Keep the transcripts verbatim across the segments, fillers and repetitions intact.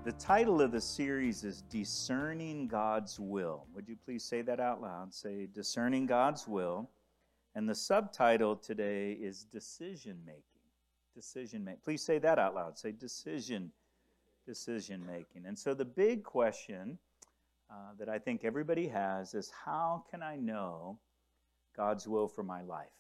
The title of the series is Discerning God's Will. Would you please say that out loud? Say, Discerning God's Will. And the subtitle today is Decision Making. Decision Making. Please say that out loud. Say decision, decision making. And so the big question uh, that I think everybody has is, how can I know God's will for my life?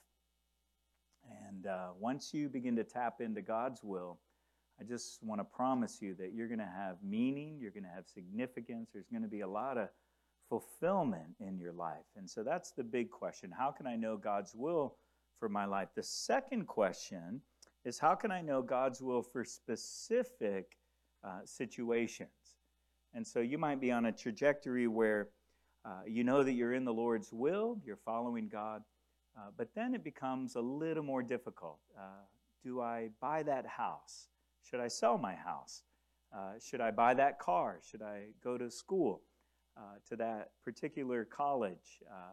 And uh, once you begin to tap into God's will, I just want to promise you that you're going to have meaning, you're going to have significance, there's going to be a lot of fulfillment in your life. And so that's the big question. How can I know God's will for my life? The second question is, how can I know God's will for specific uh, situations? And so you might be on a trajectory where uh, you know that you're in the Lord's will, you're following God, uh, but then it becomes a little more difficult. Uh, do I buy that house? Should I sell my house? Uh, should I buy that car? Should I go to school, uh, to that particular college? Uh,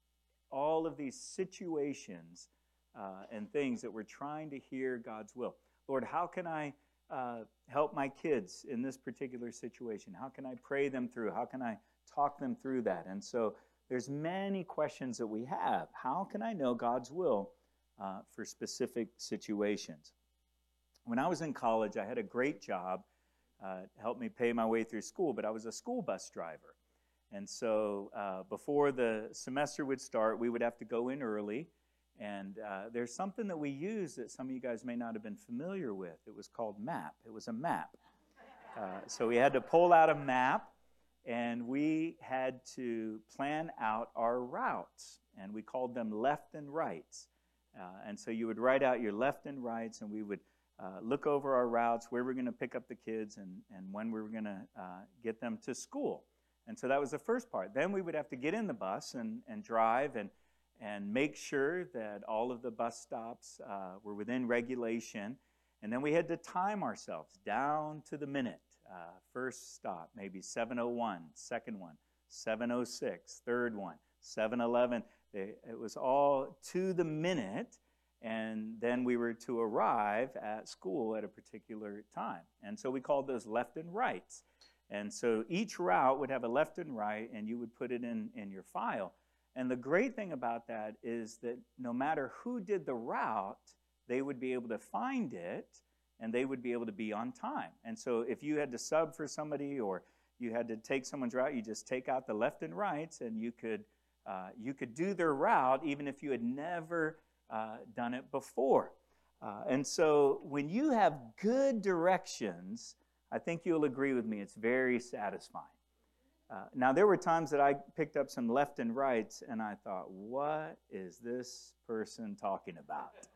all of these situations uh, and things that we're trying to hear God's will. Lord, how can I uh, help my kids in this particular situation? How can I pray them through? How can I talk them through that? And so there's many questions that we have. How can I know God's will uh, for specific situations? When I was in college, I had a great job. Uh, it helped me pay my way through school, but I was a school bus driver. And so uh, before the semester would start, we would have to go in early. And uh, there's something that we use that some of you guys may not have been familiar with. It was called MAP. It was a map. Uh, so we had to pull out a map, and we had to plan out our routes. And we called them left and rights. Uh, and so you would write out your left and rights, and we would Uh, look over our routes, where we're going to pick up the kids, and, and when we were going to uh, get them to school. And so that was the first part. Then we would have to get in the bus and, and drive and, and make sure that all of the bus stops uh, were within regulation. And then we had to time ourselves down to the minute. Uh, first stop, maybe seven oh one, second one, seven oh six, third one, seven eleven. It was all to the minute. And then we were to arrive at school at a particular time. And so we called those left and rights. And so each route would have a left and right, and you would put it in, in your file. And the great thing about that is that no matter who did the route, they would be able to find it, and they would be able to be on time. And so if you had to sub for somebody, or you had to take someone's route, you just take out the left and rights, and you could, uh, you could do their route even if you had never Uh, done it before. Uh, and so when you have good directions, I think you'll agree with me, it's very satisfying. Uh, now, there were times that I picked up some left and rights, and I thought, what is this person talking about?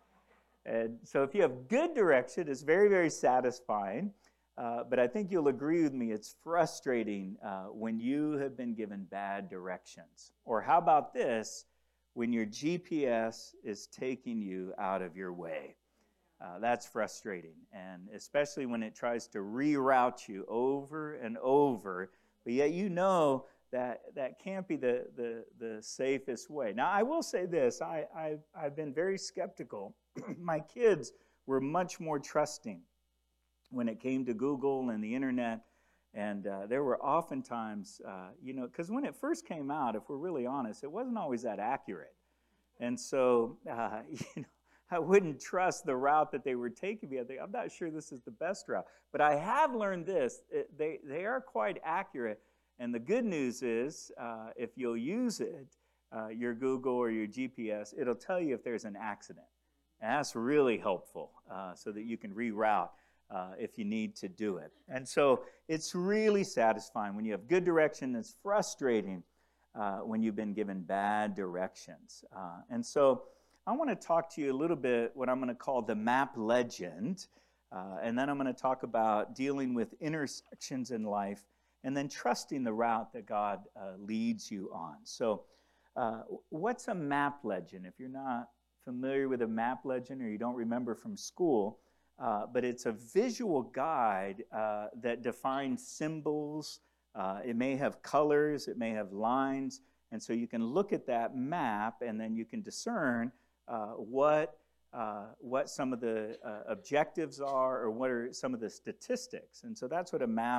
And so if you have good direction, it's very, very satisfying. Uh, but I think you'll agree with me, it's frustrating uh, when you have been given bad directions. Or how about this? When your G P S is taking you out of your way. Uh, that's frustrating, and especially when it tries to reroute you over and over, but yet you know that that can't be the, the, the safest way. Now, I will say this, I, I, I've been very skeptical. My kids were much more trusting when it came to Google and the internet. And uh, there were oftentimes, uh, you know, because when it first came out, if we're really honest, it wasn't always that accurate. And so, uh, you know, I wouldn't trust the route that they were taking me. I think, I'm not sure this is the best route. But I have learned this, it, they, they are quite accurate. And the good news is, uh, if you'll use it, uh, your Google or your G P S, it'll tell you if there's an accident. And that's really helpful uh, so that you can reroute Uh, if you need to do it. And so it's really satisfying when you have good direction. It's frustrating uh, when you've been given bad directions. Uh, and so I want to talk to you a little bit what I'm going to call the map legend. Uh, and then I'm going to talk about dealing with intersections in life and then trusting the route that God uh, leads you on. So uh, what's a map legend? If you're not familiar with a map legend or you don't remember from school, Uh, but it's a visual guide uh, that defines symbols. Uh, it may have colors, it may have lines, and so you can look at that map and then you can discern uh, what uh, what some of the uh, objectives are or what are some of the statistics. And so that's what a map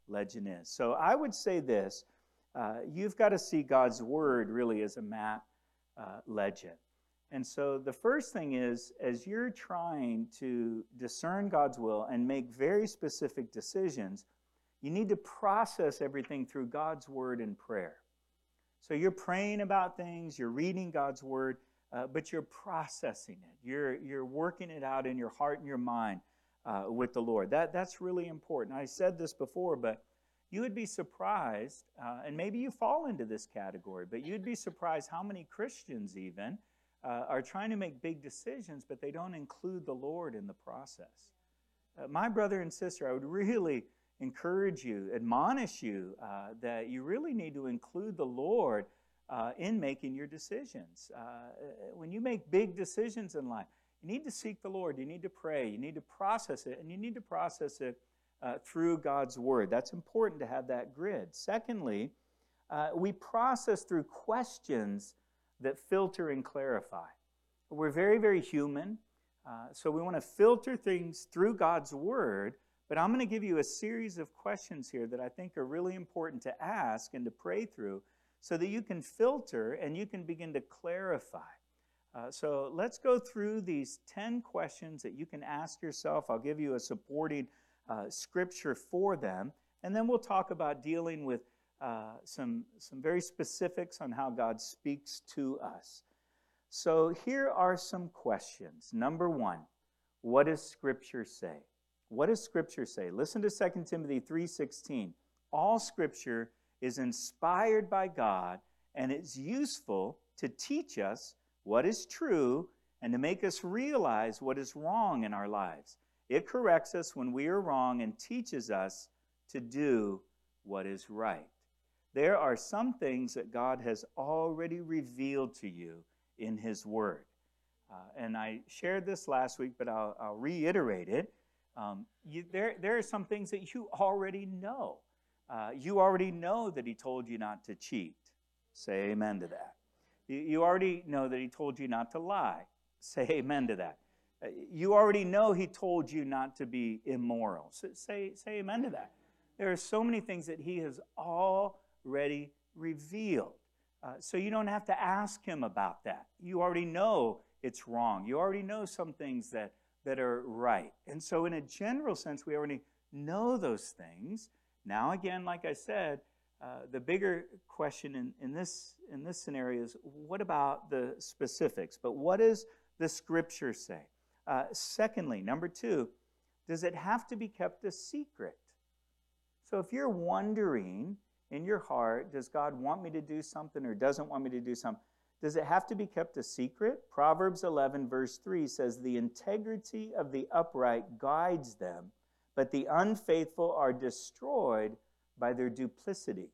legend is. So I would say this, uh, you've got to see God's word really as a map uh, legend. And so the first thing is, as you're trying to discern God's will and make very specific decisions, you need to process everything through God's word and prayer. So you're praying about things, you're reading God's word, uh, but you're processing it. You're, you're working it out in your heart and your mind uh, with the Lord. That, that's really important. I said this before, but you would be surprised, uh, and maybe you fall into this category, but you'd be surprised how many Christians even uh, are trying to make big decisions, but they don't include the Lord in the process. Uh, my brother and sister, I would really encourage you, admonish you uh, that you really need to include the Lord uh, in making your decisions. Uh, when you make big decisions in life, you need to seek the Lord. You need to pray. You need to process it, and you need to process it uh, through God's word. That's important to have that grid. Secondly, uh, we process through questions that filter and clarify. We're very, very human, uh, so we want to filter things through God's word. But I'm going to give you a series of questions here that I think are really important to ask and to pray through so that you can filter and you can begin to clarify. Uh, so let's go through these ten questions that you can ask yourself. I'll give you a supporting uh, scripture for them, and then we'll talk about dealing with uh, some, some very specifics on how God speaks to us. So here are some questions. Number one, what does Scripture say? What does Scripture say? Listen to Second Timothy three sixteen. All Scripture is inspired by God and it's useful to teach us what is true and to make us realize what is wrong in our lives. It corrects us when we are wrong and teaches us to do what is right. There are some things that God has already revealed to you in His Word. Uh, and I shared this last week, but I'll, I'll reiterate it. Um, you, there, there are some things that you already know. Uh, you already know that He told you not to cheat. Say amen to that. You, you already know that He told you not to lie. Say amen to that. Uh, you already know He told you not to be immoral. So say, say amen to that. There are so many things that He has already revealed. Uh, so you don't have to ask Him about that. You already know it's wrong. You already know some things that that are right. And so in a general sense, we already know those things. Now again, like I said, uh, the bigger question in, in, this, in this scenario is, what about the specifics? But what does the Scripture say? Uh, secondly, number two, does it have to be kept a secret? So if you're wondering in your heart, does God want me to do something or doesn't want me to do something, does it have to be kept a secret? Proverbs eleven verse three says, the integrity of the upright guides them, but the unfaithful are destroyed by their duplicity.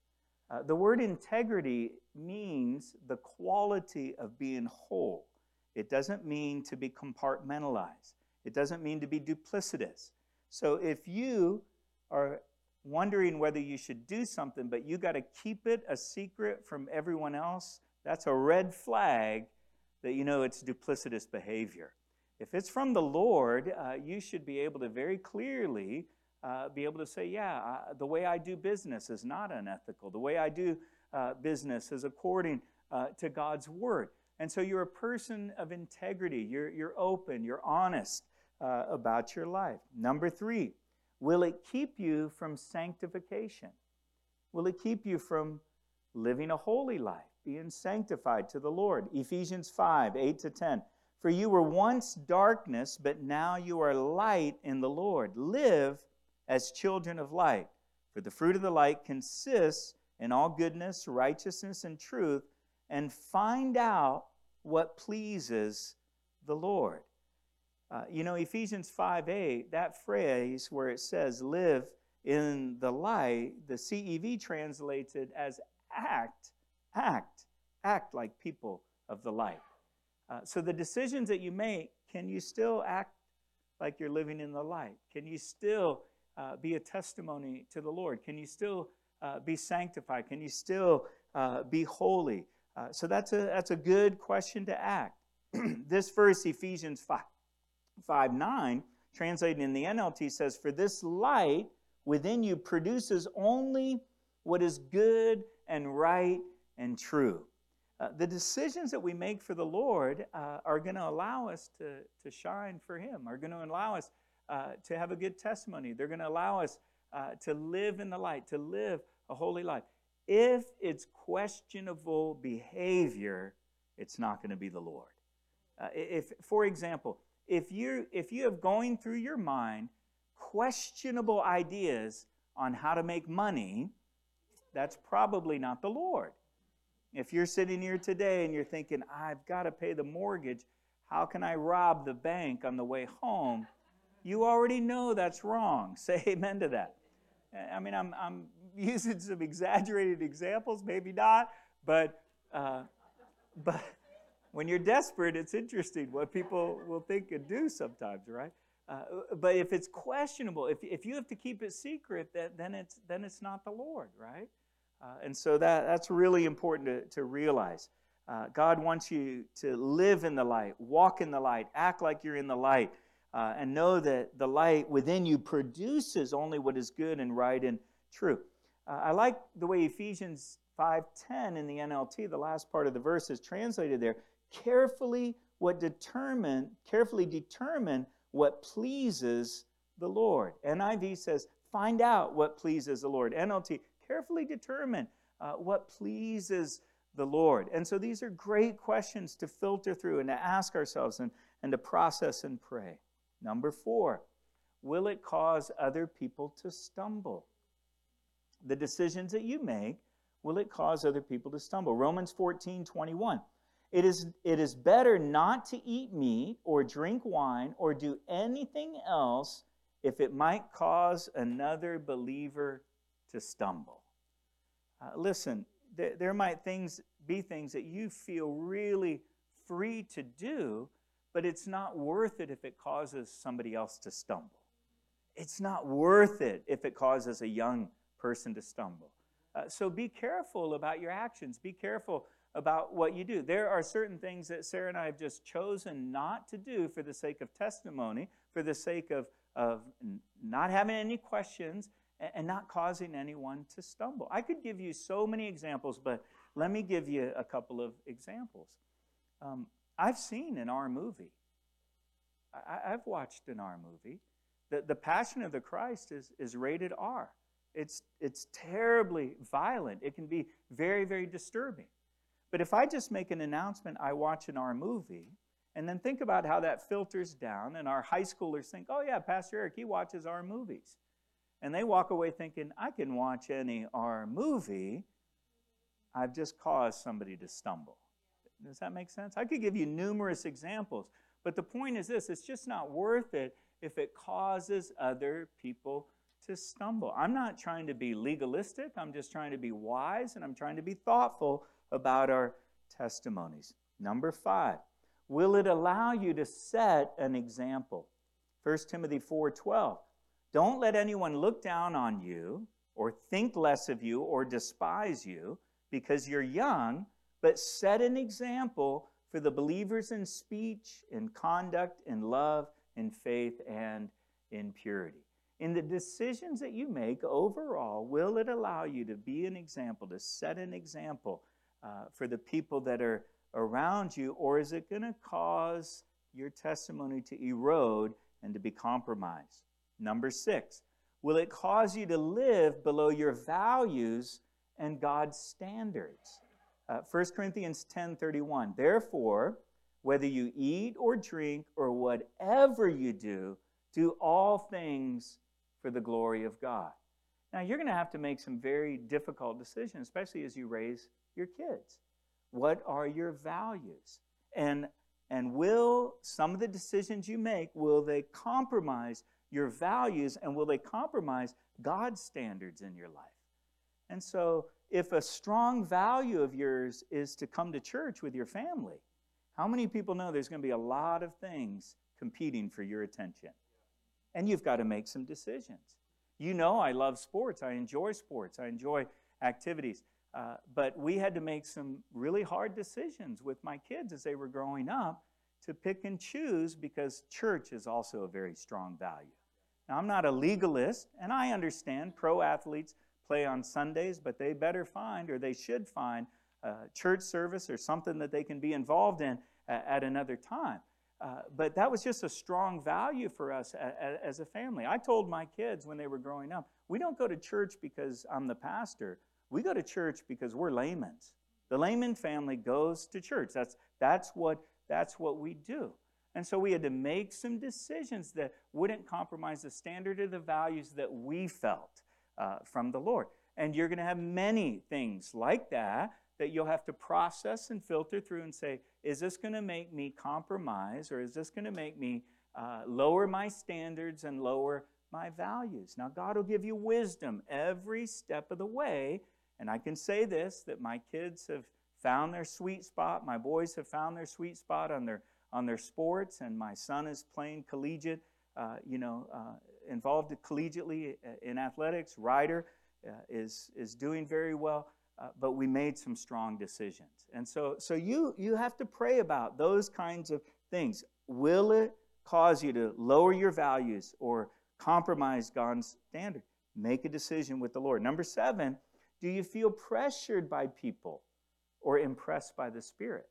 Uh, the word integrity means the quality of being whole. It doesn't mean to be compartmentalized. It doesn't mean to be duplicitous. So if you are wondering whether you should do something, but you got to keep it a secret from everyone else, that's a red flag that you know it's duplicitous behavior. If it's from the Lord, uh, you should be able to very clearly uh, be able to say, yeah, uh, the way I do business is not unethical. The way I do uh, business is according uh, to God's Word. And so you're a person of integrity. You're, you're open. You're honest uh, about your life. Number three, will it keep you from sanctification? Will it keep you from living a holy life, being sanctified to the Lord? Ephesians five, eight to ten. For you were once darkness, but now you are light in the Lord. Live as children of light. For the fruit of the light consists in all goodness, righteousness, and truth, and find out what pleases the Lord. Uh, you know, Ephesians five eight, that phrase where it says live in the light, the C E V translates it as act, act, act like people of the light. Uh, so the decisions that you make, can you still act like you're living in the light? Can you still uh, be a testimony to the Lord? Can you still uh, be sanctified? Can you still uh, be holy? Uh, so that's a, that's a good question to act. This verse, Ephesians five, five nine, translated in the N L T, says, for this light within you produces only what is good and right and true. Uh, the decisions that we make for the Lord uh, are going to allow us to, to shine for Him, are going to allow us uh, to have a good testimony. They're going to allow us uh, to live in the light, to live a holy life. If it's questionable behavior, it's not going to be the Lord. Uh, if, for example, if you if you have going through your mind questionable ideas on how to make money, that's probably not the Lord. If you're sitting here today and you're thinking, I've got to pay the mortgage, how can I rob the bank on the way home? You already know that's wrong. Say amen to that. I mean, I'm, I'm using some exaggerated examples, maybe not, but, uh, but when you're desperate, it's interesting what people will think and do sometimes, right? Uh, but if it's questionable, if, if you have to keep it secret, then, then, it's, then it's not the Lord, right? Uh, and so that, that's really important to, to realize. Uh, God wants you to live in the light, walk in the light, act like you're in the light, uh, and know that the light within you produces only what is good and right and true. Uh, I like the way Ephesians five ten in the N L T, the last part of the verse is translated there. Carefully what determine, carefully determine what pleases the Lord. N I V says, find out what pleases the Lord. N L T, carefully determine uh, what pleases the Lord. And so these are great questions to filter through and to ask ourselves and, and to process and pray. Number four, will it cause other people to stumble? The decisions that you make, will it cause other people to stumble? Romans fourteen twenty-one. It is, it is better not to eat meat or drink wine or do anything else if it might cause another believer to stumble. Uh, listen, th- there might things be things that you feel really free to do, but it's not worth it if it causes somebody else to stumble. It's not worth it if it causes a young person to stumble. Uh, so be careful about your actions. Be careful about what you do. There are certain things that Sarah and I have just chosen not to do for the sake of testimony, for the sake of, of not having any questions, and not causing anyone to stumble. I could give you so many examples, but let me give you a couple of examples. Um, I've seen an R movie. I, I've watched an R movie. The, the Passion of the Christ is, is rated R. It's, it's terribly violent. It can be very, very disturbing. But if I just make an announcement, I watch an R movie, and then think about how that filters down, and our high schoolers think, oh yeah, Pastor Eric, he watches R movies. And they walk away thinking, I can watch any R movie. I've just caused somebody to stumble. Does that make sense? I could give you numerous examples. But the point is this, it's just not worth it if it causes other people to stumble. I'm not trying to be legalistic. I'm just trying to be wise, and I'm trying to be thoughtful about our testimonies. Number five, will it allow you to set an example? First Timothy four twelve. Don't let anyone look down on you or think less of you or despise you because you're young, but set an example for the believers in speech, in conduct, in love, in faith, and in purity. In the decisions that you make overall, will it allow you to be an example, to set an example uh, for the people that are around you, or is it going to cause your testimony to erode and to be compromised? Number six, will it cause you to live below your values and God's standards? Uh, First Corinthians ten thirty-one. Therefore, whether you eat or drink or whatever you do, do all things for the glory of God. Now, you're going to have to make some very difficult decisions, especially as you raise your kids. What are your values? And, and will some of the decisions you make, will they compromise your values, and will they compromise God's standards in your life? And so if a strong value of yours is to come to church with your family, how many people know there's going to be a lot of things competing for your attention? And you've got to make some decisions. You know I love sports. I enjoy sports. I enjoy activities. Uh, but we had to make some really hard decisions with my kids as they were growing up to pick and choose, because church is also a very strong value. Now, I'm not a legalist, and I understand pro athletes play on Sundays, but they better find, or they should find, a church service or something that they can be involved in at, at another time. Uh, but that was just a strong value for us a, a, as a family. I told my kids when they were growing up, we don't go to church because I'm the pastor. We go to church because we're laymen's. The layman family goes to church. That's, that's, what, that's what we do. And so we had to make some decisions that wouldn't compromise the standard or the values that we felt uh, from the Lord. And you're going to have many things like that that you'll have to process and filter through and say, is this going to make me compromise, or is this going to make me uh, lower my standards and lower my values? Now, God will give you wisdom every step of the way. And I can say this, that my kids have found their sweet spot. My boys have found their sweet spot on their on their sports, and my son is playing collegiate, uh, you know, uh, involved collegiately in athletics. Ryder uh, is is doing very well, uh, but we made some strong decisions. And so, so you you have to pray about those kinds of things. Will it cause you to lower your values or compromise God's standard? Make a decision with the Lord. Number seven, do you feel pressured by people or impressed by the Spirit?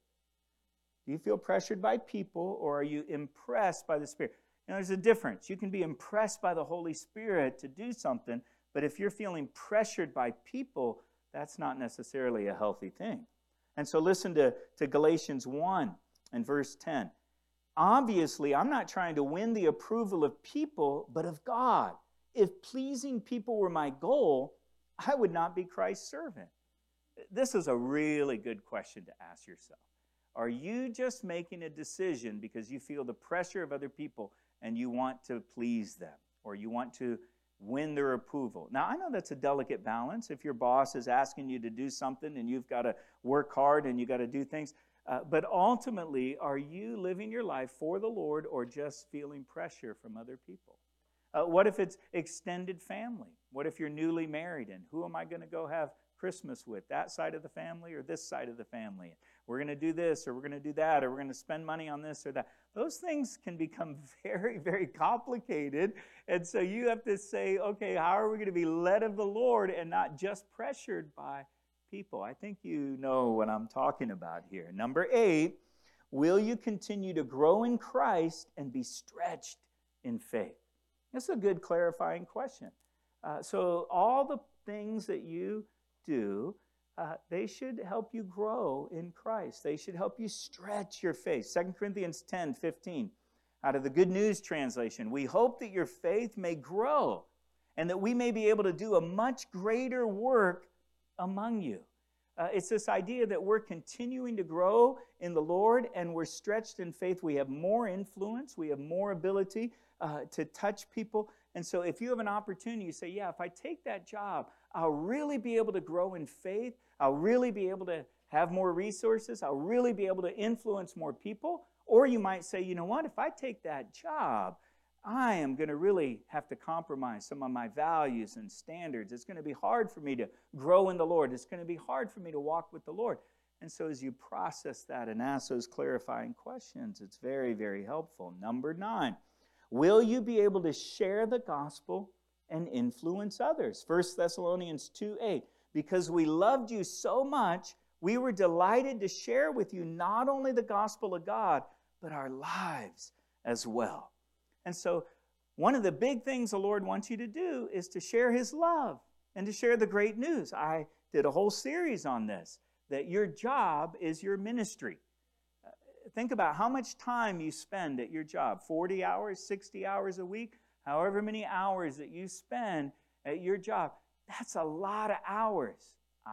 Do you feel pressured by people, or are you impressed by the Spirit? You know, there's a difference. You can be impressed by the Holy Spirit to do something, but if you're feeling pressured by people, that's not necessarily a healthy thing. And so listen to, to Galatians one and verse ten. Obviously, I'm not trying to win the approval of people, but of God. If pleasing people were my goal, I would not be Christ's servant. This is a really good question to ask yourself. Are you just making a decision because you feel the pressure of other people and you want to please them, or you want to win their approval? Now, I know that's a delicate balance. If your boss is asking you to do something and you've got to work hard and you've got to do things, uh, but ultimately, are you living your life for the Lord or just feeling pressure from other people? Uh, what if it's extended family? What if you're newly married, and who am I going to go have Christmas with, that side of the family or this side of the family? We're going to do this, or we're going to do that, or we're going to spend money on this or that. Those things can become very, very complicated. And so you have to say, okay, how are we going to be led of the Lord and not just pressured by people? I think you know what I'm talking about here. Number eight, will you continue to grow in Christ and be stretched in faith? That's a good clarifying question. Uh, so all the things that you do, uh, they should help you grow in Christ. They should help you stretch your faith. Second Corinthians ten fifteen, out of the Good News translation, we hope that your faith may grow and that we may be able to do a much greater work among you. Uh, it's this idea that we're continuing to grow in the Lord and we're stretched in faith. We have more influence. We have more ability uh, to touch people. And so if you have an opportunity, you say, yeah, if I take that job, I'll really be able to grow in faith. I'll really be able to have more resources. I'll really be able to influence more people. Or you might say, you know what, if I take that job, I am going to really have to compromise some of my values and standards. It's going to be hard for me to grow in the Lord. It's going to be hard for me to walk with the Lord. And so as you process that and ask those clarifying questions, it's very, very helpful. Number nine, will you be able to share the gospel and influence others? First Thessalonians two eight, because we loved you so much, we were delighted to share with you not only the gospel of God, but our lives as well. And so one of the big things the Lord wants you to do is to share His love and to share the great news. I did a whole series on this, that your job is your ministry. Uh, think about how much time you spend at your job, forty hours, sixty hours a week, however many hours that you spend at your job. That's a lot of hours.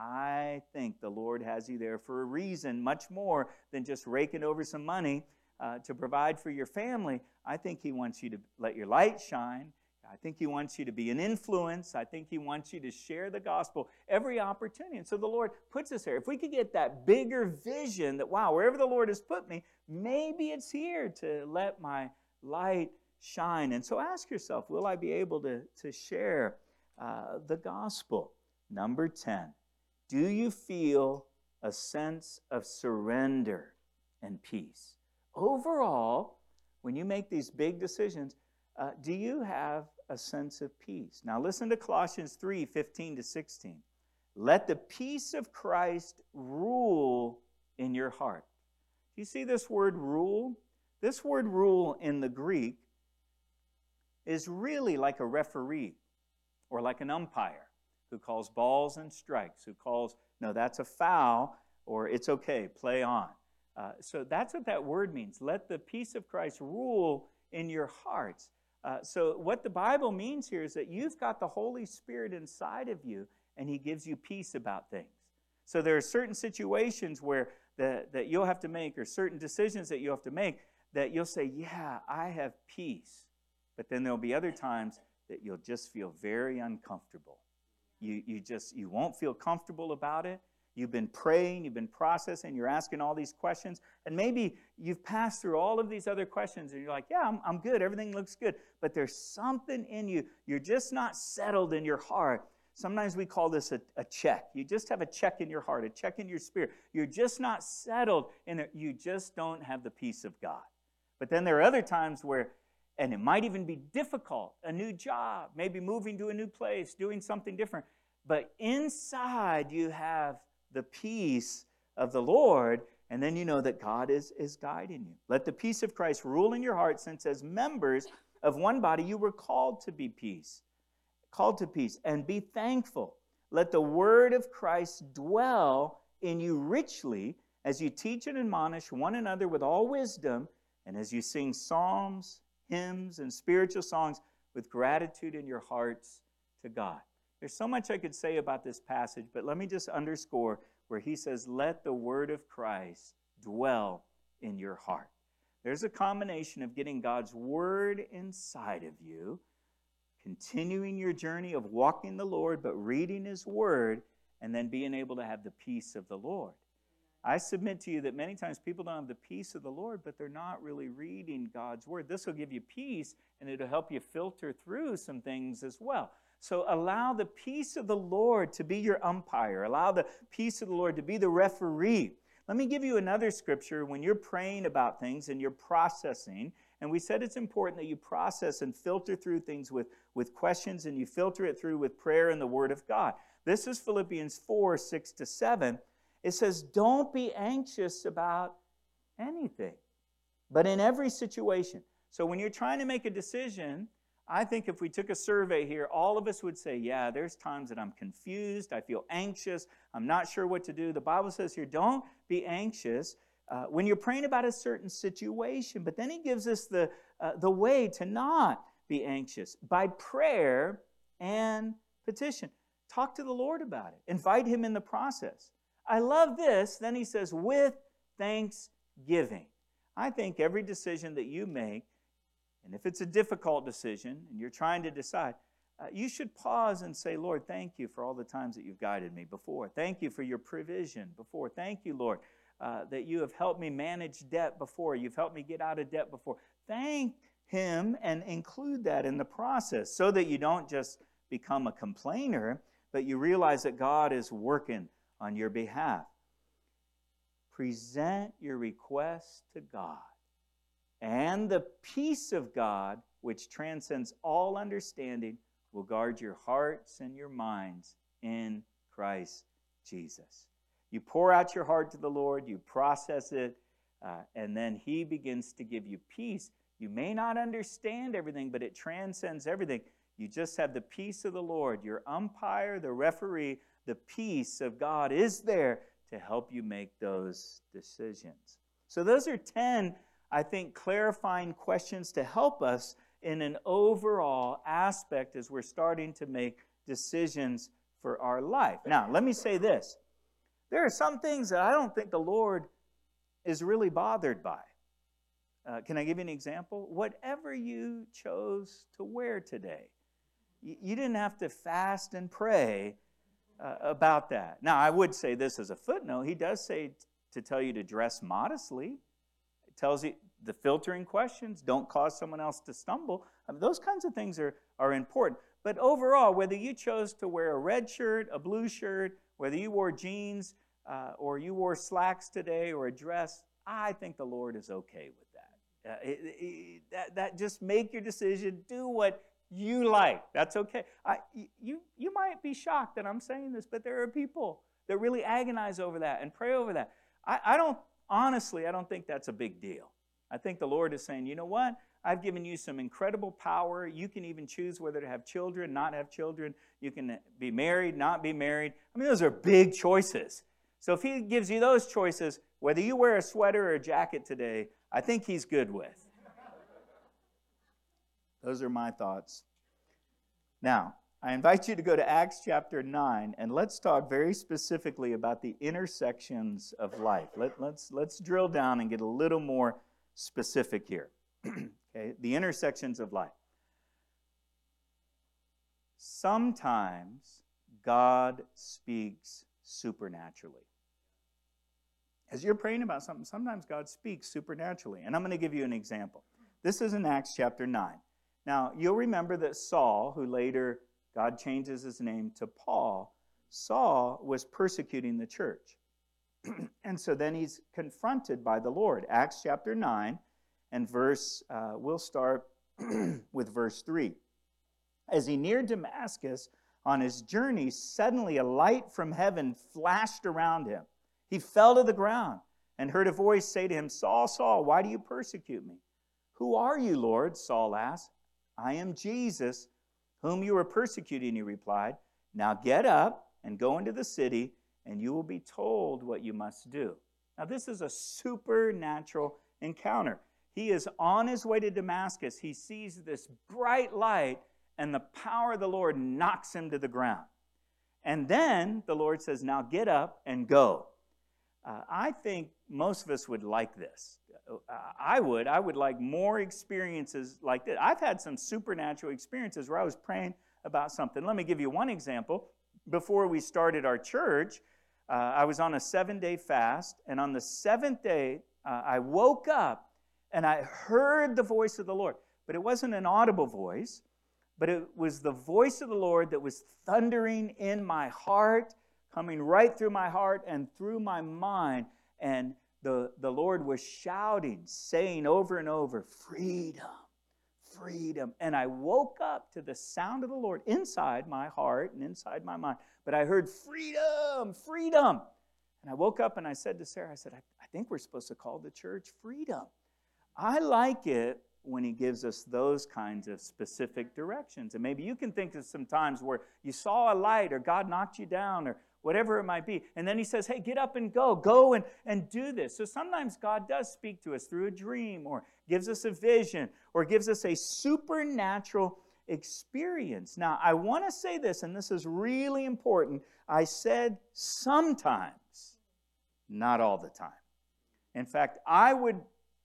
I think the Lord has you there for a reason, much more than just raking over some money uh, to provide for your family. I think He wants you to let your light shine. I think He wants you to be an influence. I think He wants you to share the gospel every opportunity. And so the Lord puts us here. If we could get that bigger vision that, wow, wherever the Lord has put me, maybe it's here to let my light shine. And so ask yourself, will I be able to, to share uh, the gospel? Number ten, do you feel a sense of surrender and peace? Overall, when you make these big decisions, Uh, do you have a sense of peace? Now listen to Colossians three, fifteen to sixteen. Let the peace of Christ rule in your heart. Do you see this word rule? This word rule in the Greek is really like a referee or like an umpire who calls balls and strikes, who calls, no, that's a foul, or it's okay, play on. Uh, so that's what that word means. Let the peace of Christ rule in your hearts. Uh, so what the Bible means here is that you've got the Holy Spirit inside of you, and he gives you peace about things. So there are certain situations where the, that you'll have to make, or certain decisions that you'll have to make, that you'll say, yeah, I have peace. But then there'll be other times that you'll just feel very uncomfortable. You, you just, you won't feel comfortable about it. You've been praying, you've been processing, you're asking all these questions, and maybe you've passed through all of these other questions, and you're like, yeah, I'm, I'm good, everything looks good, but there's something in you. You're just not settled in your heart. Sometimes we call this a, a check. You just have a check in your heart, a check in your spirit. You're just not settled in it. You just don't have the peace of God. But then there are other times where, and it might even be difficult, a new job, maybe moving to a new place, doing something different, but inside you have the peace of the Lord, and then you know that God is, is guiding you. Let the peace of Christ rule in your heart, since as members of one body you were called to be peace, called to peace, and be thankful. Let the word of Christ dwell in you richly as you teach and admonish one another with all wisdom, and as you sing psalms, hymns, and spiritual songs with gratitude in your hearts to God. There's so much I could say about this passage, but let me just underscore where he says, let the word of Christ dwell in your heart. There's a combination of getting God's word inside of you, continuing your journey of walking the Lord, but reading his word, and then being able to have the peace of the Lord. I submit to you that many times people don't have the peace of the Lord, but they're not really reading God's word. This will give you peace, and it'll help you filter through some things as well. So allow the peace of the Lord to be your umpire. Allow the peace of the Lord to be the referee. Let me give you another scripture. When you're praying about things and you're processing, and we said it's important that you process and filter through things with, with questions, and you filter it through with prayer and the word of God. This is Philippians four, six to seven. It says, don't be anxious about anything, but in every situation. So when you're trying to make a decision, I think if we took a survey here, all of us would say, yeah, there's times that I'm confused, I feel anxious, I'm not sure what to do. The Bible says here, don't be anxious uh, when you're praying about a certain situation. But then he gives us the, uh, the way to not be anxious by prayer and petition. Talk to the Lord about it. Invite him in the process. I love this. Then he says, with thanksgiving. I think every decision that you make, and if it's a difficult decision and you're trying to decide, uh, you should pause and say, Lord, thank you for all the times that you've guided me before. Thank you for your provision before. Thank you, Lord, uh, that you have helped me manage debt before. You've helped me get out of debt before. Thank him and include that in the process so that you don't just become a complainer, but you realize that God is working on your behalf. Present your request to God. And the peace of God, which transcends all understanding, will guard your hearts and your minds in Christ Jesus. You pour out your heart to the Lord, you process it, uh, and then he begins to give you peace. You may not understand everything, but it transcends everything. You just have the peace of the Lord. Your umpire, the referee, the peace of God is there to help you make those decisions. So those are ten, I think, clarifying questions to help us in an overall aspect as we're starting to make decisions for our life. Now, let me say this. There are some things that I don't think the Lord is really bothered by. Uh, can I give you an example? Whatever you chose to wear today, you, you didn't have to fast and pray uh, about that. Now, I would say this as a footnote. He does say t- to tell you to dress modestly. It tells you the filtering questions, don't cause someone else to stumble. I mean, those kinds of things are, are important. But overall, whether you chose to wear a red shirt, a blue shirt, whether you wore jeans uh, or you wore slacks today or a dress, I think the Lord is okay with that. Uh, it, it, that, that just make your decision. Do what you like. That's okay. I, you, you might be shocked that I'm saying this, but there are people that really agonize over that and pray over that. I, I don't, honestly, I don't think that's a big deal. I think the Lord is saying, you know what? I've given you some incredible power. You can even choose whether to have children, not have children. You can be married, not be married. I mean, those are big choices. So if he gives you those choices, whether you wear a sweater or a jacket today, I think he's good with. Those are my thoughts. Now, I invite you to go to Acts chapter nine, and let's talk very specifically about the intersections of life. Let, let's, let's drill down and get a little more specific here. Okay, the intersections of life. Sometimes God speaks supernaturally. As you're praying about something, sometimes God speaks supernaturally. And I'm going to give you an example. This is in Acts chapter nine. Now, you'll remember that Saul, who later God changes his name to Paul, Saul was persecuting the church. And so then he's confronted by the Lord. Acts chapter nine and verse, uh, we'll start with verse three. As he neared Damascus on his journey, suddenly a light from heaven flashed around him. He fell to the ground and heard a voice say to him, Saul, Saul, why do you persecute me? Who are you, Lord? Saul asked. I am Jesus, whom you are persecuting, he replied. Now get up and go into the city, and you will be told what you must do. Now this is a supernatural encounter. He is on his way to Damascus. He sees this bright light, and the power of the Lord knocks him to the ground. And then the Lord says, now get up and go. Uh, I think most of us would like this. Uh, I would. I would like more experiences like this. I've had some supernatural experiences where I was praying about something. Let me give you one example. Before we started our church, uh, I was on a seven-day fast, and on the seventh day, uh, I woke up, and I heard the voice of the Lord. But it wasn't an audible voice, but it was the voice of the Lord that was thundering in my heart, coming right through my heart and through my mind. And the, the Lord was shouting, saying over and over, freedom, freedom. And I woke up to the sound of the Lord inside my heart and inside my mind. But I heard freedom, freedom. And I woke up and I said to Sarah, I said, I, I think we're supposed to call the church Freedom. I like it when he gives us those kinds of specific directions. And maybe you can think of some times where you saw a light or God knocked you down or whatever it might be. And then he says, hey, get up and go. Go and, and do this. So sometimes God does speak to us through a dream or gives us a vision or gives us a supernatural experience. Now, I want to say this, and this is really important. I said sometimes, not all the time. In fact, I would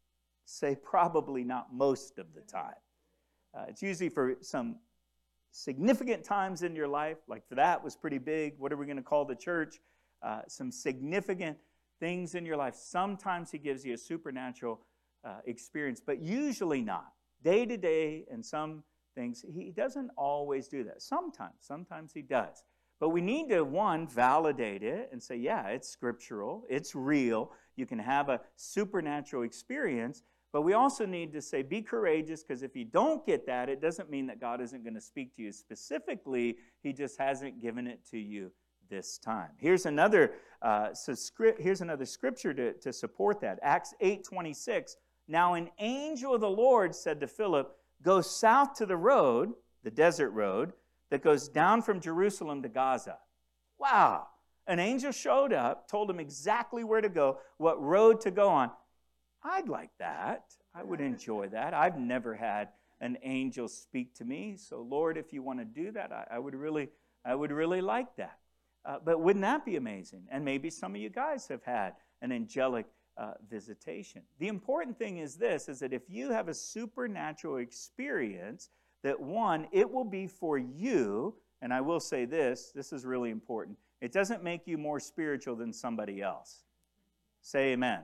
say probably not most of the time. Uh, it's usually for some significant times in your life, like for that was pretty big. What are we going to call the church? Uh, some significant things in your life. Sometimes he gives you a supernatural uh, experience, but usually not. Day to day and some things, he doesn't always do that. Sometimes, sometimes he does. But we need to, one, validate it and say, yeah, it's scriptural, it's real. You can have a supernatural experience. But we also need to say, be courageous, because if you don't get that, it doesn't mean that God isn't going to speak to you specifically. He just hasn't given it to you this time. Here's another, uh, so script, here's another scripture to, to support that. Acts eight twenty-six. Now an angel of the Lord said to Philip, go south to the road, the desert road, that goes down from Jerusalem to Gaza. Wow. An angel showed up, told him exactly where to go, what road to go on. I'd like that. I would enjoy that. I've never had an angel speak to me. So, Lord, if you want to do that, I, I would really, I would really like that. Uh, but wouldn't that be amazing? And maybe some of you guys have had an angelic uh, visitation. The important thing is this, is that if you have a supernatural experience, that one, it will be for you, and I will say this, this is really important. It doesn't make you more spiritual than somebody else. Say amen.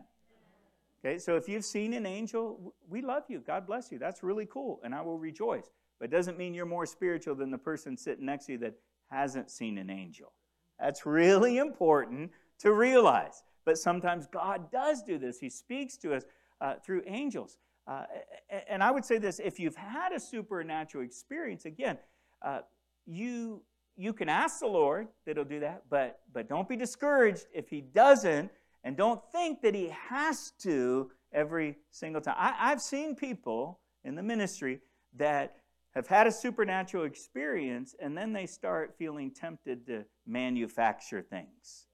Okay, so if you've seen an angel, we love you. God bless you. That's really cool, and I will rejoice. But it doesn't mean you're more spiritual than the person sitting next to you that hasn't seen an angel. That's really important to realize. But sometimes God does do this. He speaks to us uh, through angels. Uh, and I would say this, if you've had a supernatural experience, again, uh, you you can ask the Lord that he'll do that, but, but don't be discouraged if he doesn't, and don't think that he has to every single time. I, I've seen people in the ministry that have had a supernatural experience, and then they start feeling tempted to manufacture things.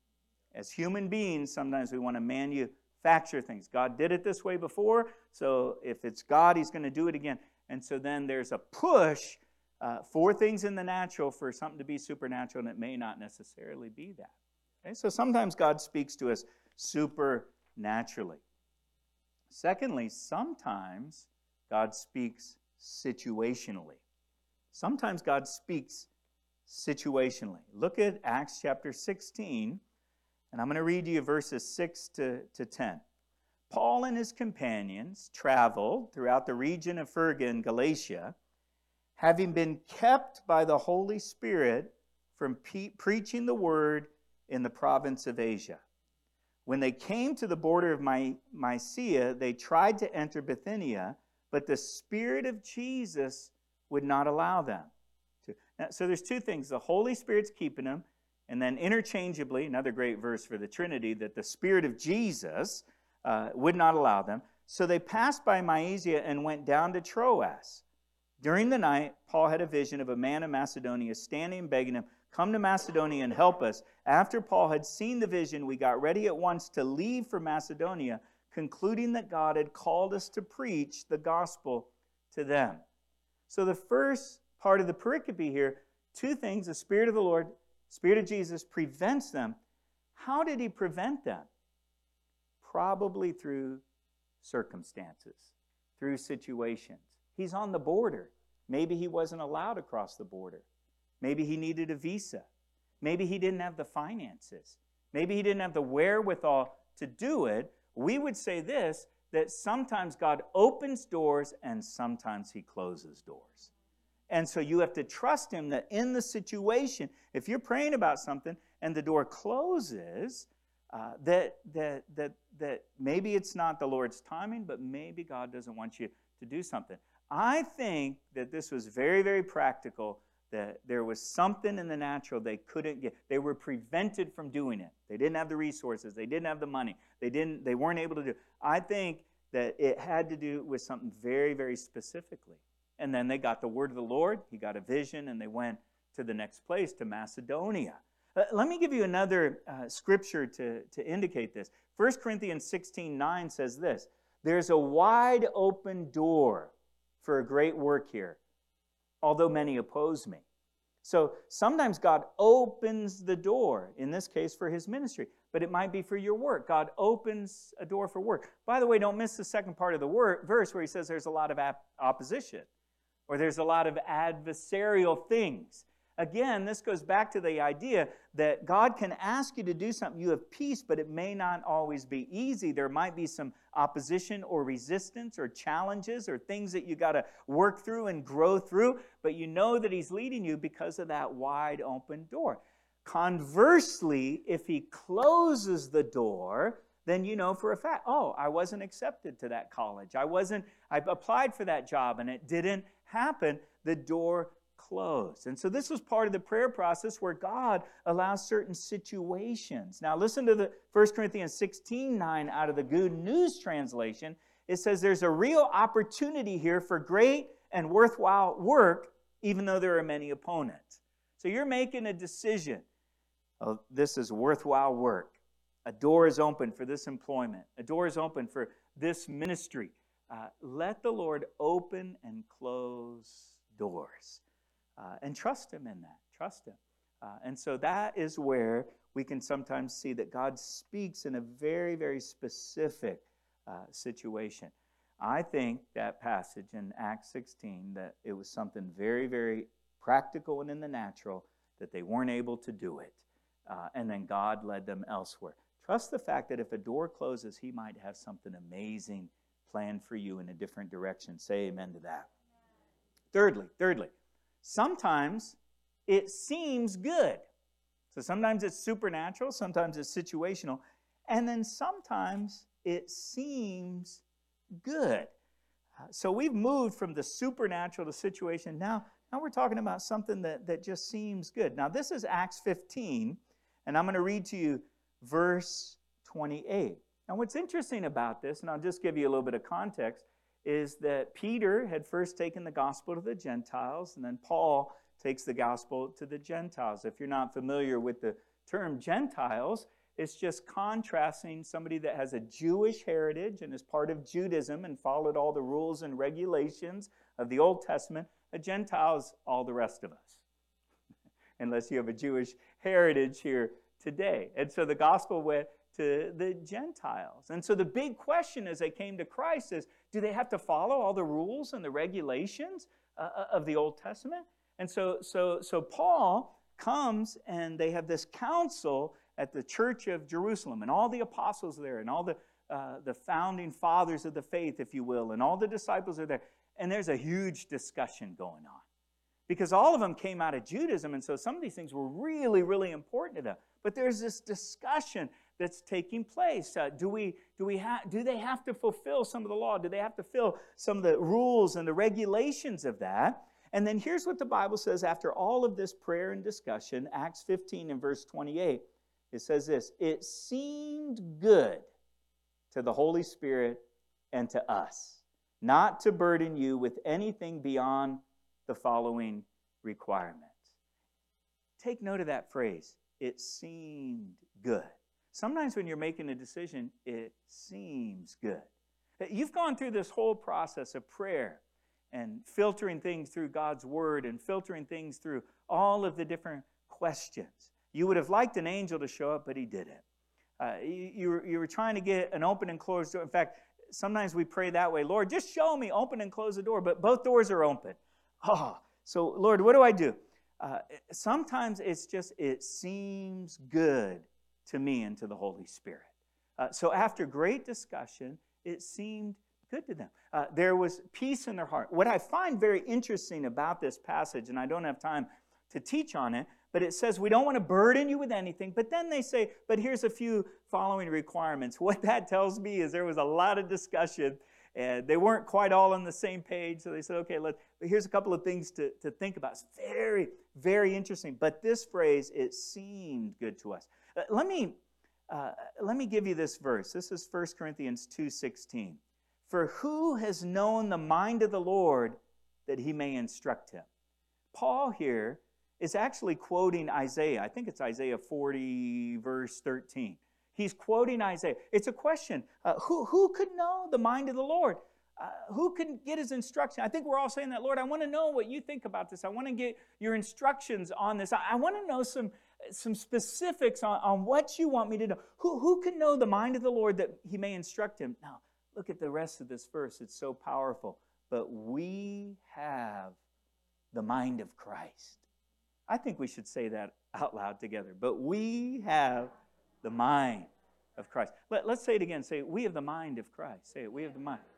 As human beings, sometimes we want to manufacture things. God did it this way before, so if it's God, he's going to do it again. And so then there's a push uh, for things in the natural for something to be supernatural, and it may not necessarily be that. Okay? So sometimes God speaks to us supernaturally. Secondly, sometimes God speaks situationally. Sometimes God speaks situationally. Look at Acts chapter sixteen, and I'm going to read to you verses six to, to ten. Paul and his companions traveled throughout the region of Phrygia and Galatia, having been kept by the Holy Spirit from pe- preaching the word in the province of Asia. When they came to the border of My- Mysia, they tried to enter Bithynia, but the Spirit of Jesus would not allow them to. Now, so there's two things. The Holy Spirit's keeping them, and then interchangeably, another great verse for the Trinity, that the Spirit of Jesus uh, would not allow them. So they passed by Mysia and went down to Troas. During the night, Paul had a vision of a man in Macedonia standing and begging him, "Come to Macedonia and help us." After Paul had seen the vision, we got ready at once to leave for Macedonia, concluding that God had called us to preach the gospel to them. So the first part of the pericope here, two things: the Spirit of the Lord, Spirit of Jesus prevents them. How did he prevent them? Probably through circumstances, through situations. He's on the border. Maybe he wasn't allowed across the border. Maybe he needed a visa. Maybe he didn't have the finances. Maybe he didn't have the wherewithal to do it. We would say this, that sometimes God opens doors and sometimes he closes doors. And so you have to trust him that in the situation, if you're praying about something and the door closes, uh, that, that, that, that maybe it's not the Lord's timing, but maybe God doesn't want you to do something. I think that this was very, very practical, that there was something in the natural they couldn't get. They were prevented from doing it. They didn't have the resources. They didn't have the money. They didn't. They weren't able to do it. I think that it had to do with something very, very specifically. And then they got the word of the Lord. He got a vision, and they went to the next place, to Macedonia. Uh, let me give you another uh, scripture to, to indicate this. First Corinthians sixteen nine says this: "There's a wide open door for a great work here, although many oppose me." So sometimes God opens the door, in this case for his ministry, but it might be for your work. God opens a door for work. By the way, don't miss the second part of the word, verse where he says there's a lot of ap- opposition, or there's a lot of adversarial things. Again, this goes back to the idea that God can ask you to do something. You have peace, but it may not always be easy. There might be some opposition or resistance or challenges or things that you got to work through and grow through, but you know that he's leading you because of that wide open door. Conversely, if he closes the door, then you know for a fact, oh, I wasn't accepted to that college. I wasn't, I applied for that job and it didn't happen. The door closed. And so this was part of the prayer process where God allows certain situations. Now listen to the First Corinthians sixteen nine out of the Good News translation. It says there's a real opportunity here for great and worthwhile work, even though there are many opponents. So you're making a decision. Oh, this is worthwhile work. A door is open for this employment. A door is open for this ministry. Uh, let the Lord open and close doors. Uh, and trust him in that. Trust him. Uh, and so that is where we can sometimes see that God speaks in a very, very specific uh, situation. I think that passage in Acts sixteen, that it was something very, very practical and in the natural, that they weren't able to do it. Uh, and then God led them elsewhere. Trust the fact that if a door closes, he might have something amazing planned for you in a different direction. Say amen to that. Thirdly, thirdly, sometimes it seems good. So sometimes it's supernatural, sometimes it's situational, and then sometimes it seems good. Uh, so we've moved from the supernatural to situation. Now, now we're talking about something that, that just seems good. Now, this is Acts fifteen, and I'm going to read to you verse twenty-eight. Now, what's interesting about this, and I'll just give you a little bit of context, is that Peter had first taken the gospel to the Gentiles, and then Paul takes the gospel to the Gentiles. If you're not familiar with the term Gentiles, it's just contrasting somebody that has a Jewish heritage and is part of Judaism and followed all the rules and regulations of the Old Testament. A Gentile is all the rest of us, unless you have a Jewish heritage here today. And so the gospel went to the Gentiles. And so the big question as they came to Christ is, do they have to follow all the rules and the regulations uh, of the Old Testament? And so, so, so Paul comes and they have this council at the church of Jerusalem, and all the apostles there, and all the, uh, the founding fathers of the faith, if you will, and all the disciples are there. And there's a huge discussion going on, because all of them came out of Judaism, and so some of these things were really, really important to them. But there's this discussion that's taking place. Uh, do we, do we ha- do they have to fulfill some of the law? Do they have to fulfill some of the rules and the regulations of that? And then here's what the Bible says after all of this prayer and discussion, Acts fifteen and verse twenty-eight. It says this: it seemed good to the Holy Spirit and to us not to burden you with anything beyond the following requirements. Take note of that phrase, it seemed good. Sometimes when you're making a decision, it seems good. You've gone through this whole process of prayer and filtering things through God's Word and filtering things through all of the different questions. You would have liked an angel to show up, but he didn't. Uh, you, you, were, you were trying to get an open and closed door. In fact, sometimes we pray that way. Lord, just show me, open and close the door. But both doors are open. Oh, so Lord, what do I do? Uh, sometimes it's just, it seems good to me and to the Holy Spirit. Uh, so after great discussion, it seemed good to them. Uh, there was peace in their heart. What I find very interesting about this passage, and I don't have time to teach on it, but it says we don't want to burden you with anything. But then they say, but here's a few following requirements. What that tells me is there was a lot of discussion, and they weren't quite all on the same page. So they said, okay, let, but here's a couple of things to, to think about. It's very, very interesting. But this phrase, it seemed good to us. Uh, let me uh, let me give you this verse. This is First Corinthians two sixteen. For who has known the mind of the Lord that he may instruct him? Paul here is actually quoting Isaiah. I think it's Isaiah forty, verse thirteen. He's quoting Isaiah. It's a question. Uh, who, who could know the mind of the Lord? Uh, who can get his instruction? I think we're all saying that, Lord, I want to know what you think about this. I want to get your instructions on this. I, I want to know some, some specifics on, on what you want me to know. Who, who can know the mind of the Lord that he may instruct him? Now, look at the rest of this verse. It's so powerful. But we have the mind of Christ. I think we should say that out loud together. But we have the mind of Christ. Let, let's say it again. Say, we have the mind of Christ. Say it, we have the mind.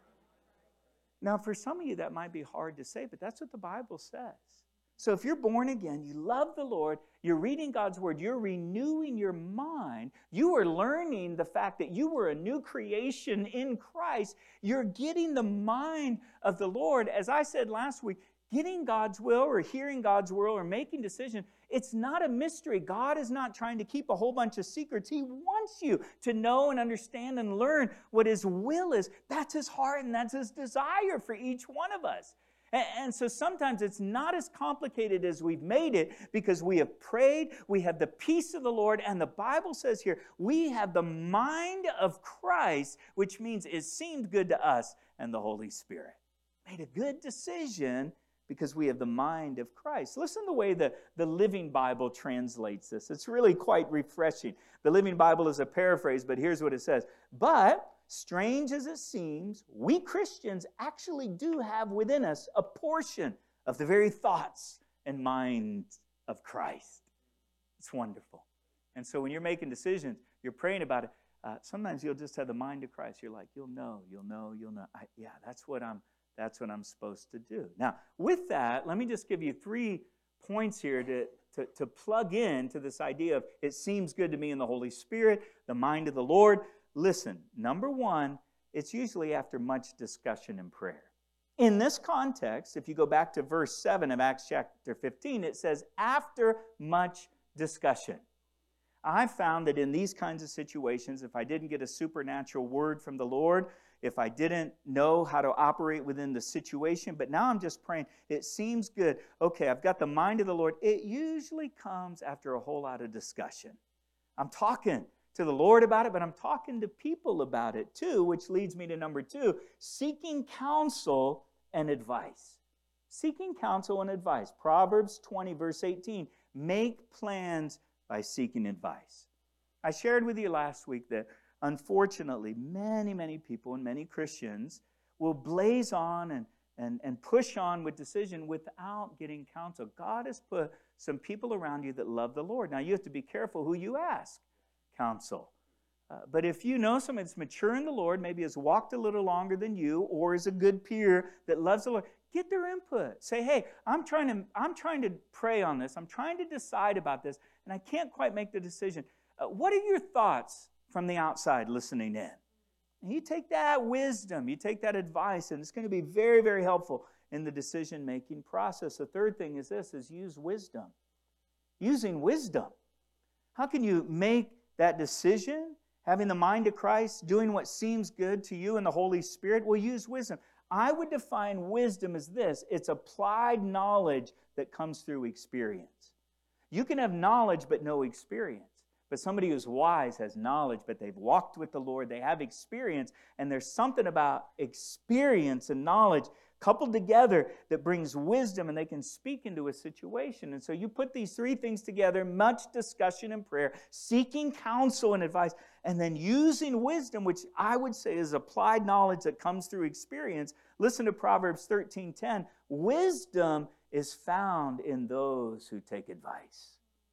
Now, for some of you, that might be hard to say, but that's what the Bible says. So if you're born again, you love the Lord, you're reading God's Word, you're renewing your mind, you are learning the fact that you were a new creation in Christ, you're getting the mind of the Lord. As I said last week, getting God's will or hearing God's will or making decisions, it's not a mystery. God is not trying to keep a whole bunch of secrets. He wants you to know and understand and learn what His will is. That's His heart and that's His desire for each one of us. And, and so sometimes it's not as complicated as we've made it because we have prayed, we have the peace of the Lord, and the Bible says here, we have the mind of Christ, which means it seemed good to us and the Holy Spirit. Made a good decision because we have the mind of Christ. Listen to the way the, the Living Bible translates this. It's really quite refreshing. The Living Bible is a paraphrase, but here's what it says. But, strange as it seems, we Christians actually do have within us a portion of the very thoughts and minds of Christ. It's wonderful. And so when you're making decisions, you're praying about it, uh, sometimes you'll just have the mind of Christ. You're like, you'll know, you'll know, you'll know. I, yeah, that's what I'm That's what I'm supposed to do. Now, with that, let me just give you three points here to, to, to plug in to this idea of it seems good to me in the Holy Spirit, the mind of the Lord. Listen, number one, it's usually after much discussion and prayer. In this context, if you go back to verse seven of Acts chapter fifteen, it says, after much discussion. I found that in these kinds of situations, if I didn't get a supernatural word from the Lord, if I didn't know how to operate within the situation, but now I'm just praying, it seems good. Okay, I've got the mind of the Lord. It usually comes after a whole lot of discussion. I'm talking to the Lord about it, but I'm talking to people about it too, which leads me to number two, seeking counsel and advice. Seeking counsel and advice. Proverbs twenty, verse eighteen, make plans by seeking advice. I shared with you last week that unfortunately, many, many people and many Christians will blaze on and, and, and push on with decision without getting counsel. God has put some people around you that love the Lord. Now, you have to be careful who you ask counsel. Uh, but if you know someone that's mature in the Lord, maybe has walked a little longer than you, or is a good peer that loves the Lord, get their input. Say, hey, I'm trying to, I'm trying to pray on this. I'm trying to decide about this, and I can't quite make the decision. Uh, what are your thoughts from the outside listening in? And you take that wisdom, you take that advice, and it's going to be very, very helpful in the decision-making process. The third thing is this, is use wisdom. Using wisdom. How can you make that decision, having the mind of Christ, doing what seems good to you and the Holy Spirit? Well, use wisdom. I would define wisdom as this. It's applied knowledge that comes through experience. You can have knowledge but no experience. But somebody who's wise has knowledge, but they've walked with the Lord. They have experience, and there's something about experience and knowledge coupled together that brings wisdom, and they can speak into a situation. And so you put these three things together, much discussion and prayer, seeking counsel and advice, and then using wisdom, which I would say is applied knowledge that comes through experience. Listen to Proverbs thirteen ten. Wisdom is found in those who take advice.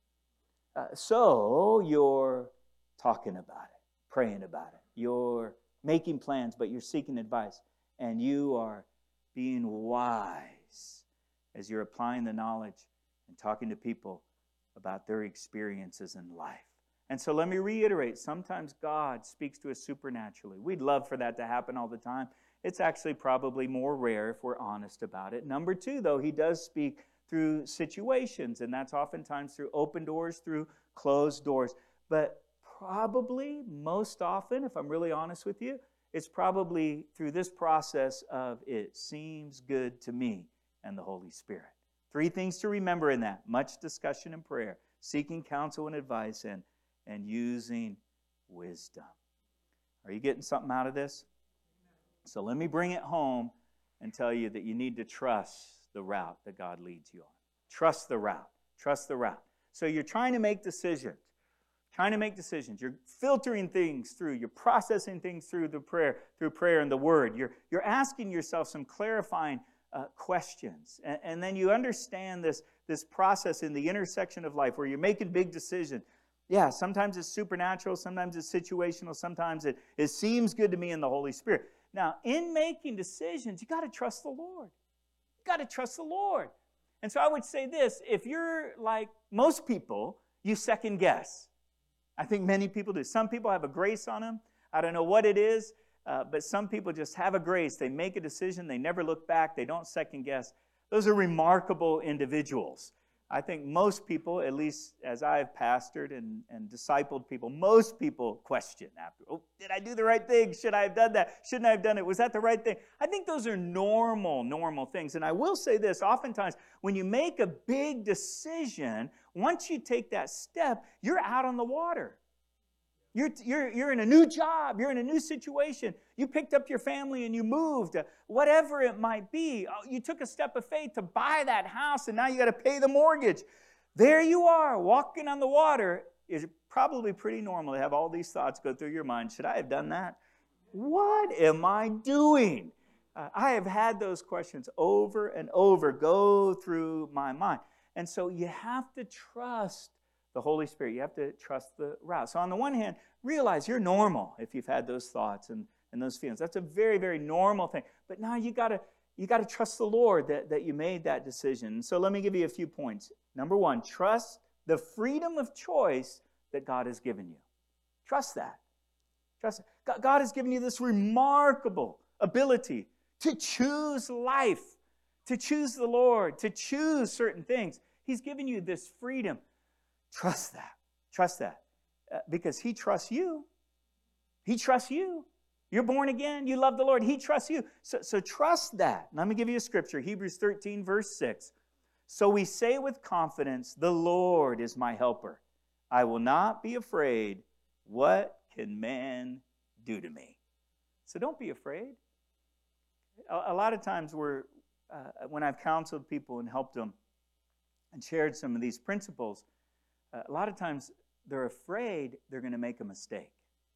Uh, so you're talking about it, praying about it. You're making plans, but you're seeking advice. And you are being wise as you're applying the knowledge and talking to people about their experiences in life. And so let me reiterate, sometimes God speaks to us supernaturally. We'd love for that to happen all the time. It's actually probably more rare if we're honest about it. Number two, though, he does speak through situations, and that's oftentimes through open doors, through closed doors. But probably most often, if I'm really honest with you, it's probably through this process of it seems good to me and the Holy Spirit. Three things to remember in that: much discussion and prayer, seeking counsel and advice, and, and using wisdom. Are you getting something out of this? So let me bring it home and tell you that you need to trust the route that God leads you on. Trust the route. Trust the route. So you're trying to make decisions. Trying to make decisions. You're filtering things through. You're processing things through the prayer, through prayer and the Word. You're, you're asking yourself some clarifying uh, questions. And, and then you understand this, this process in the intersection of life where you're making big decisions. Yeah, sometimes it's supernatural. Sometimes it's situational. Sometimes it, it seems good to me in the Holy Spirit. Now, in making decisions, you got to trust the Lord. Got to trust the Lord. And so I would say this, if you're like most people, you second guess. I think many people do. Some people have a grace on them. I don't know what it is, uh, but some people just have a grace. They make a decision. They never look back. They don't second guess. Those are remarkable individuals. I think most people, at least as I've pastored and, and discipled people, most people question after, oh, did I do the right thing? Should I have done that? Shouldn't I have done it? Was that the right thing? I think those are normal, normal things. And I will say this, oftentimes when you make a big decision, once you take that step, you're out on the water. You're, you're, you're in a new job. You're in a new situation. You picked up your family and you moved. Whatever it might be, you took a step of faith to buy that house, and now you got to pay the mortgage. There you are, walking on the water. It's probably pretty normal to have all these thoughts go through your mind. Should I have done that? What am I doing? Uh, I have had those questions over and over go through my mind. And so you have to trust the Holy Spirit. You have to trust the route. So on the one hand, realize you're normal if you've had those thoughts and, and those feelings. That's a very, very normal thing. But now you gotta you gotta trust the Lord that, that you made that decision. So let me give you a few points. Number one, trust the freedom of choice that God has given you. Trust that. Trust it. God has given you this remarkable ability to choose life, to choose the Lord, to choose certain things. He's given you this freedom. Trust that. Trust that. Uh, because He trusts you. He trusts you. You're born again. You love the Lord. He trusts you. So, so trust that. Let me give you a scripture. Hebrews thirteen, verse six. So we say with confidence, the Lord is my helper. I will not be afraid. What can man do to me? So don't be afraid. A, a lot of times we're, uh, when I've counseled people and helped them and shared some of these principles, uh, a lot of times they're afraid they're going to make a mistake.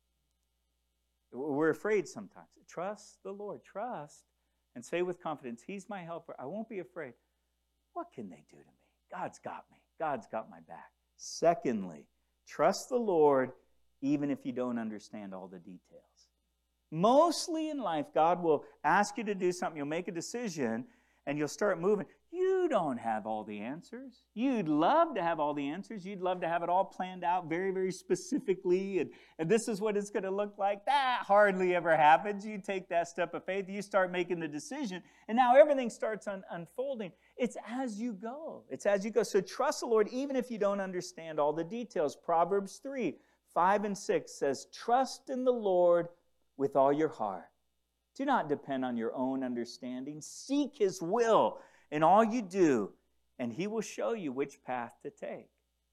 We're afraid sometimes. Trust the Lord. Trust and say with confidence, He's my helper. I won't be afraid. What can they do to me? God's got me. God's got my back. Secondly, trust the Lord even if you don't understand all the details. Mostly in life, God will ask you to do something. You'll make a decision and you'll start moving. You don't have all the answers. You'd love to have all the answers. You'd love to have it all planned out very, very specifically. And, and this is what it's going to look like. That hardly ever happens. You take that step of faith. You start making the decision. And now everything starts un- unfolding. It's as you go. It's as you go. So trust the Lord even if you don't understand all the details. Proverbs three, five and six says, trust in the Lord with all your heart. Do not depend on your own understanding. Seek His will in all you do, and He will show you which path to take.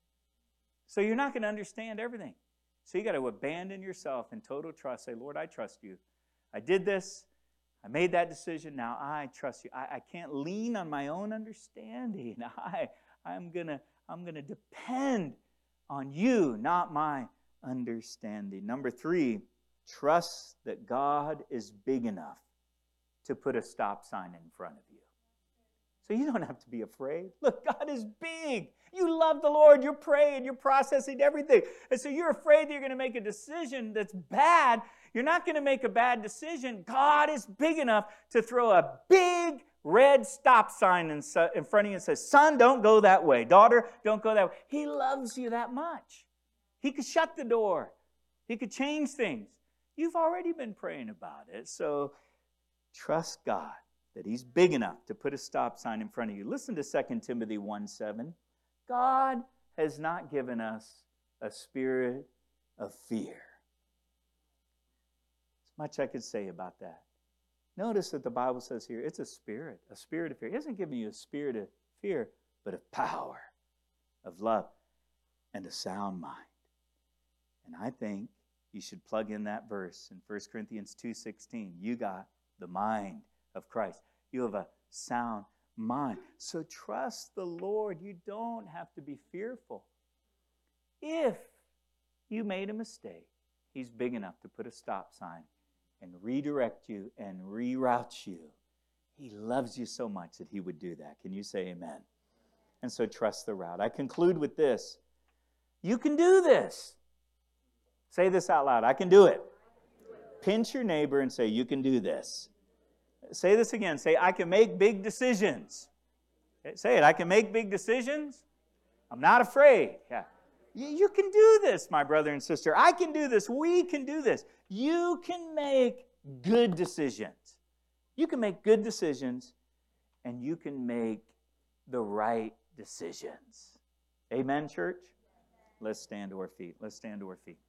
So you're not going to understand everything. So you got to abandon yourself in total trust. Say, Lord, I trust you. I did this. I made that decision. Now I trust you. I, I can't lean on my own understanding. I, I'm gonna, I'm gonna depend on you, not my understanding. Number three, trust that God is big enough to put a stop sign in front of you. So you don't have to be afraid. Look, God is big. You love the Lord. You're praying. You're processing everything. And so you're afraid that you're going to make a decision that's bad. You're not going to make a bad decision. God is big enough to throw a big red stop sign in front of you and says, son, don't go that way. Daughter, don't go that way. He loves you that much. He could shut the door. He could change things. You've already been praying about it. So trust God that He's big enough to put a stop sign in front of you. Listen to Second Timothy one seven. God has not given us a spirit of fear. There's much I could say about that. Notice that the Bible says here, it's a spirit, a spirit of fear. He hasn't given you a spirit of fear, but of power, of love, and a sound mind. And I think you should plug in that verse in First Corinthians two sixteen. You got the mind of Christ. You have a sound mind. So trust the Lord. You don't have to be fearful. If you made a mistake, He's big enough to put a stop sign and redirect you and reroute you. He loves you so much that He would do that. Can you say amen? And so trust the route. I conclude with this. You can do this. Say this out loud. I can do it. Pinch your neighbor and say, you can do this. Say this again. Say, I can make big decisions. Say it. I can make big decisions. I'm not afraid. Yeah. You, you can do this, my brother and sister. I can do this. We can do this. You can make good decisions. You can make good decisions, and you can make the right decisions. Amen, church? Let's stand to our feet. Let's stand to our feet.